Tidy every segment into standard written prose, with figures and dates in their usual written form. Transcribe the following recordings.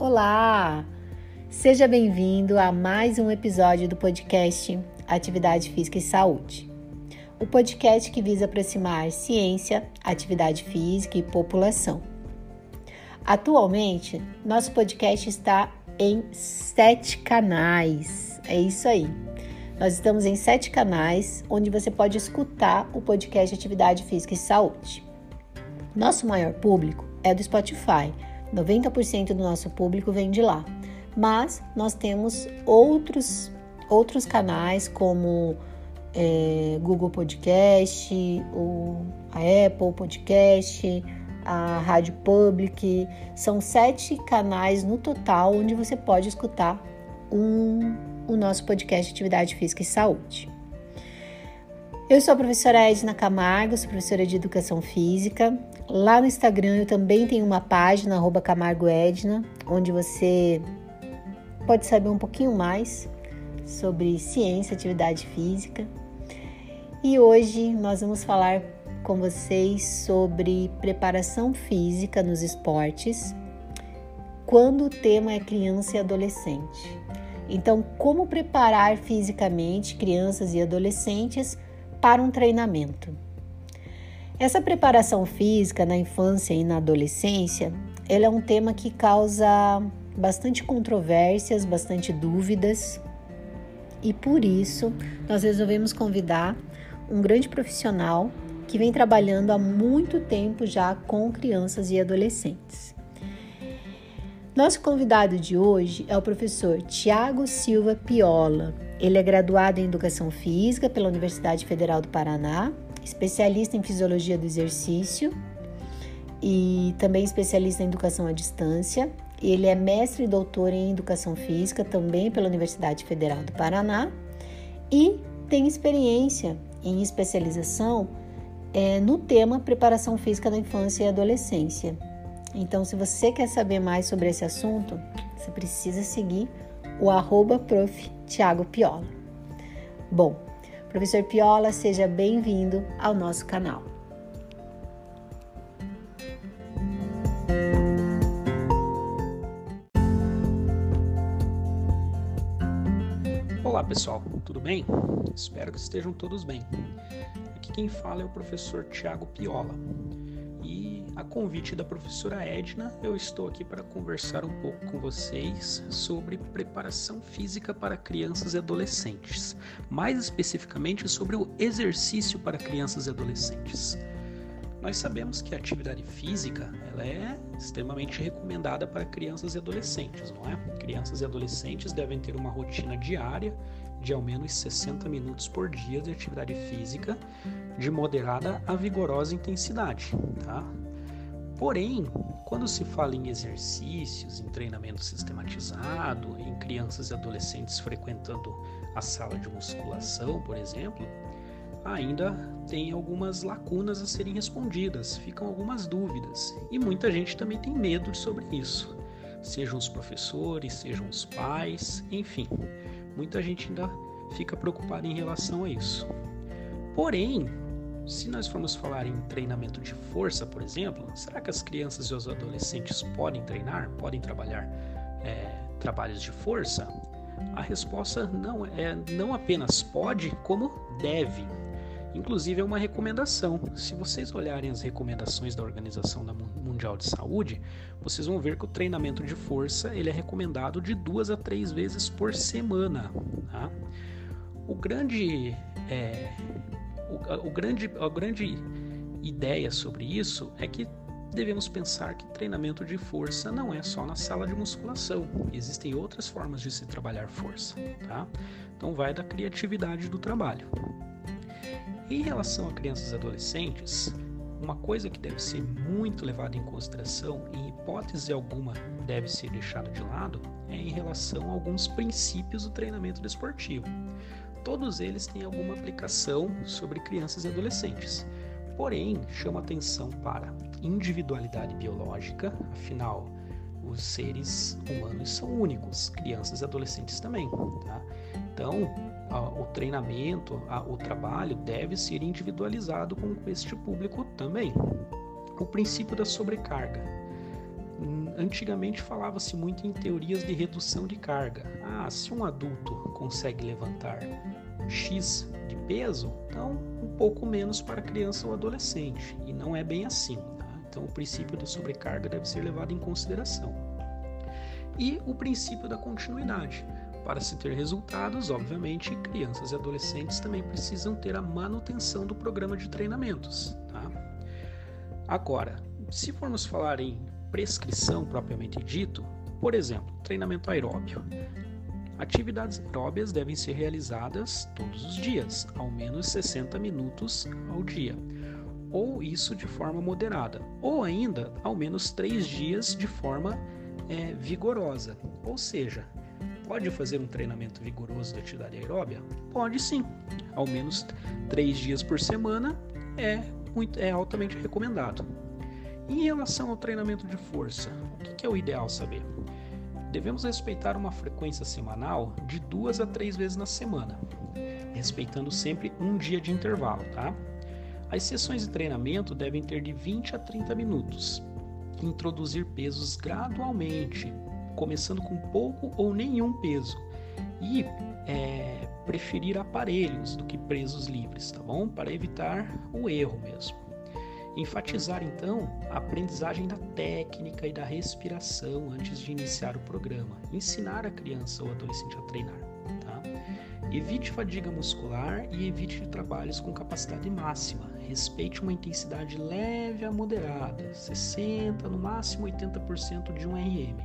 Olá! Seja bem-vindo a mais um episódio do podcast Atividade Física e Saúde. O podcast que visa aproximar ciência, atividade física e população. Atualmente, nosso podcast está em 7 canais. É isso aí. Nós estamos em 7 canais onde você pode escutar o podcast Atividade Física e Saúde. Nosso maior público é do Spotify. 90% do nosso público vem de lá. Mas nós temos outros canais como Google Podcast, a Apple Podcast, a Rádio Public. São 7 canais no total onde você pode escutar o nosso podcast Atividade Física e Saúde. Eu sou a professora Edna Camargo, sou professora de Educação Física. Lá no Instagram eu também tenho uma página, @CamargoEdna, onde você pode saber um pouquinho mais sobre ciência, atividade física. E hoje nós vamos falar com vocês sobre preparação física nos esportes, quando o tema é criança e adolescente. Então, como preparar fisicamente crianças e adolescentes para um treinamento? Essa preparação física na infância e na adolescência, ela é um tema que causa bastante controvérsias, bastante dúvidas, e por isso nós resolvemos convidar um grande profissional que vem trabalhando há muito tempo já com crianças e adolescentes. Nosso convidado de hoje é o professor Thiago Silva Piola. Ele é graduado em Educação Física pela Universidade Federal do Paraná, especialista em Fisiologia do Exercício e também especialista em Educação à Distância. Ele é mestre e doutor em Educação Física também pela Universidade Federal do Paraná e tem experiência em especialização no tema Preparação Física da Infância e Adolescência. Então, se você quer saber mais sobre esse assunto, você precisa seguir o @prof. Thiago Piola. Bom, professor Piola, seja bem-vindo ao nosso canal. Olá pessoal, tudo bem? Espero que estejam todos bem. Aqui quem fala é o professor Thiago Piola. E a convite da professora Edna, eu estou aqui para conversar um pouco com vocês sobre preparação física para crianças e adolescentes, mais especificamente sobre o exercício para crianças e adolescentes. Nós sabemos que a atividade física ela é extremamente recomendada para crianças e adolescentes, não é? Crianças e adolescentes devem ter uma rotina diária de ao menos 60 minutos por dia de atividade física de moderada a vigorosa intensidade, tá? Porém, quando se fala em exercícios, em treinamento sistematizado, em crianças e adolescentes frequentando a sala de musculação, por exemplo, ainda tem algumas lacunas a serem respondidas, ficam algumas dúvidas e muita gente também tem medo sobre isso, sejam os professores, sejam os pais, enfim, muita gente ainda fica preocupada em relação a isso. Porém, se nós formos falar em treinamento de força, por exemplo, será que as crianças e os adolescentes podem treinar, podem trabalhar trabalhos de força? A resposta não apenas pode, como deve. Inclusive é uma recomendação. Se vocês olharem as recomendações da Organização Mundial de Saúde, vocês vão ver que o treinamento de força ele é recomendado de 2 a 3 vezes por semana. Tá? A grande ideia sobre isso é que devemos pensar que treinamento de força não é só na sala de musculação. Existem outras formas de se trabalhar força. Tá? Então vai da criatividade do trabalho. Em relação a crianças e adolescentes, uma coisa que deve ser muito levada em consideração, em hipótese alguma deve ser deixada de lado, é em relação a alguns princípios do treinamento desportivo. Todos eles têm alguma aplicação sobre crianças e adolescentes, porém chama atenção para individualidade biológica, afinal os seres humanos são únicos, crianças e adolescentes também, tá? Então, o treinamento, o trabalho deve ser individualizado com este público também. O princípio da sobrecarga. Antigamente falava-se muito em teorias de redução de carga. Se um adulto consegue levantar X de peso, então um pouco menos para a criança ou adolescente. E não é bem assim, tá? Então o princípio da sobrecarga deve ser levado em consideração. E o princípio da continuidade. Para se ter resultados, obviamente, crianças e adolescentes também precisam ter a manutenção do programa de treinamentos, tá? Agora, se formos falar em prescrição propriamente dito, por exemplo, treinamento aeróbio. Atividades aeróbias devem ser realizadas todos os dias, ao menos 60 minutos ao dia, ou isso de forma moderada, ou ainda ao menos 3 dias de forma vigorosa. Ou seja, pode fazer um treinamento vigoroso de atividade aeróbia? Pode sim, ao menos 3 dias por semana é altamente recomendado. Em relação ao treinamento de força, o que é o ideal saber? Devemos respeitar uma frequência semanal de 2 a 3 vezes na semana, respeitando sempre um dia de intervalo, tá? As sessões de treinamento devem ter de 20 a 30 minutos. Introduzir pesos gradualmente, começando com pouco ou nenhum peso. E preferir aparelhos do que pesos livres, tá bom? Para evitar o erro mesmo. Enfatizar, então, a aprendizagem da técnica e da respiração antes de iniciar o programa. Ensinar a criança ou adolescente a treinar, tá? Evite fadiga muscular e evite trabalhos com capacidade máxima. Respeite uma intensidade leve a moderada, 60%, no máximo 80% de um RM.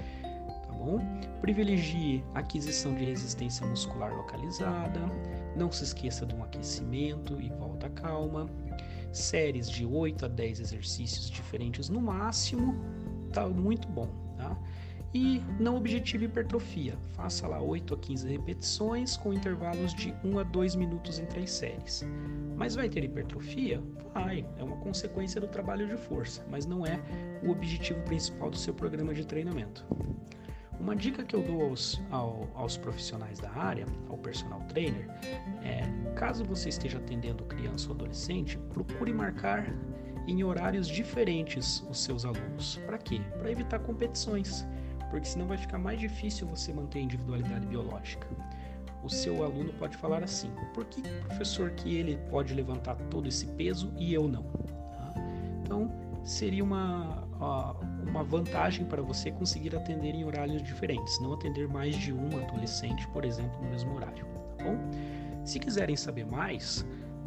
Tá bom? Privilegie a aquisição de resistência muscular localizada. Não se esqueça de um aquecimento e volta calma. Séries de 8 a 10 exercícios diferentes no máximo, tá muito bom, tá? E não objetive hipertrofia, faça lá 8 a 15 repetições com intervalos de 1 a 2 minutos entre as séries. Mas vai ter hipertrofia? Vai, é uma consequência do trabalho de força, mas não é o objetivo principal do seu programa de treinamento. Uma dica que eu dou aos profissionais da área, ao personal trainer, caso você esteja atendendo criança ou adolescente, procure marcar em horários diferentes os seus alunos. Para quê? Para evitar competições, porque senão vai ficar mais difícil você manter a individualidade biológica. O seu aluno pode falar assim: por que, professor, que ele pode levantar todo esse peso e eu não? Tá? Então, seria uma vantagem para você conseguir atender em horários diferentes, não atender mais de um adolescente, por exemplo, no mesmo horário, tá bom? Se quiserem saber mais,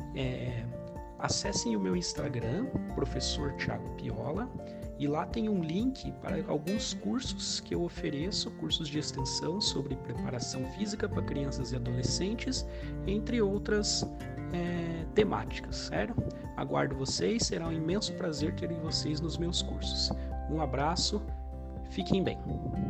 acessem o meu Instagram, Professor Thiago Piola, e lá tem um link para alguns cursos que eu ofereço, cursos de extensão sobre preparação física para crianças e adolescentes, entre outras temáticas, sério? Aguardo vocês, será um imenso prazer ter vocês nos meus cursos. Um abraço, fiquem bem.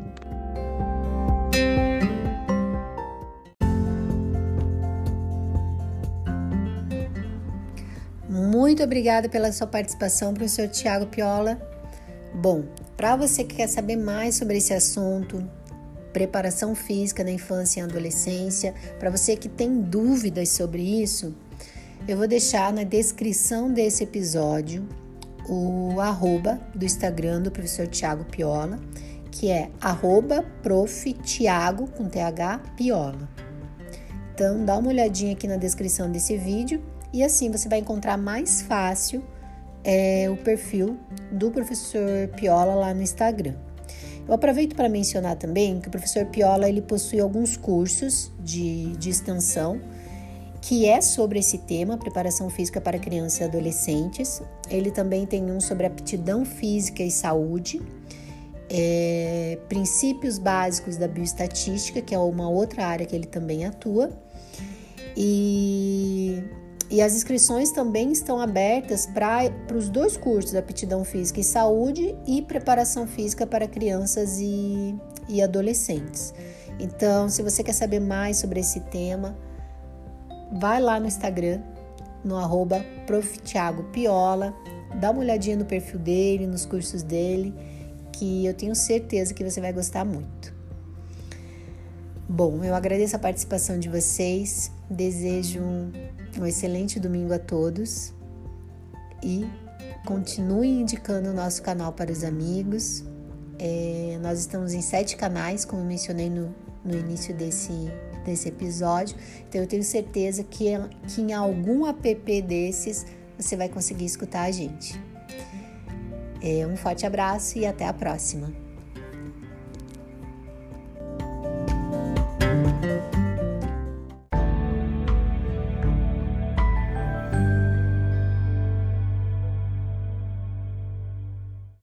Muito obrigada pela sua participação, professor Thiago Piola. Bom, para você que quer saber mais sobre esse assunto, preparação física na infância e adolescência, para você que tem dúvidas sobre isso, eu vou deixar na descrição desse episódio o @ do Instagram do professor Thiago Piola, que é @prof.thiago com TH Piola. Então, dá uma olhadinha aqui na descrição desse vídeo e assim você vai encontrar mais fácil o perfil do professor Piola lá no Instagram. Eu aproveito para mencionar também que o professor Piola ele possui alguns cursos de extensão que é sobre esse tema, preparação física para crianças e adolescentes. Ele também tem um sobre aptidão física e saúde, princípios básicos da bioestatística, que é uma outra área que ele também atua. E as inscrições também estão abertas para os dois cursos, aptidão física e saúde e preparação física para crianças e adolescentes. Então, se você quer saber mais sobre esse tema, vai lá no Instagram, no @prof.thiago.piola, dá uma olhadinha no perfil dele, nos cursos dele, que eu tenho certeza que você vai gostar muito. Bom, eu agradeço a participação de vocês, desejo um excelente domingo a todos e continuem indicando o nosso canal para os amigos. Nós estamos em 7 canais, como eu mencionei no início desse episódio. Então eu tenho certeza que em algum app desses você vai conseguir escutar a gente. Um forte abraço e até a próxima.